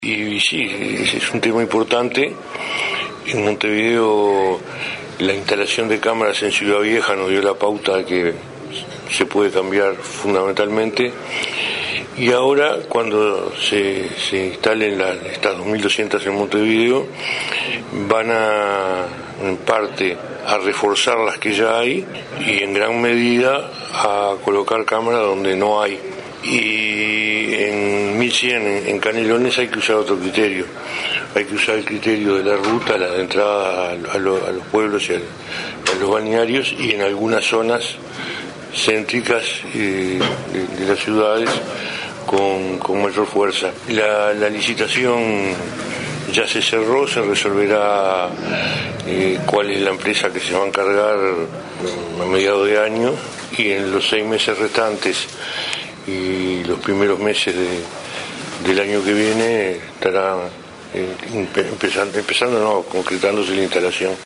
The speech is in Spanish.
Y sí, es un tema importante. En Montevideo la instalación de cámaras en Ciudad Vieja nos dio la pauta de que se puede cambiar fundamentalmente. Y ahora, cuando se instalen estas 2.200 en Montevideo, van en parte a reforzar las que ya hay y en gran medida a colocar cámaras donde no hay. Y en 1100, en Canelones, hay que usar otro criterio. Hay que usar el criterio de la ruta, la de entrada a los pueblos y a los balnearios, y en algunas zonas céntricas de las ciudades con mayor fuerza. La licitación ya se cerró, se resolverá cuál es la empresa que se va a encargar a mediados de año, y en los 6 meses restantes y los primeros meses del año que viene estará concretándose la instalación.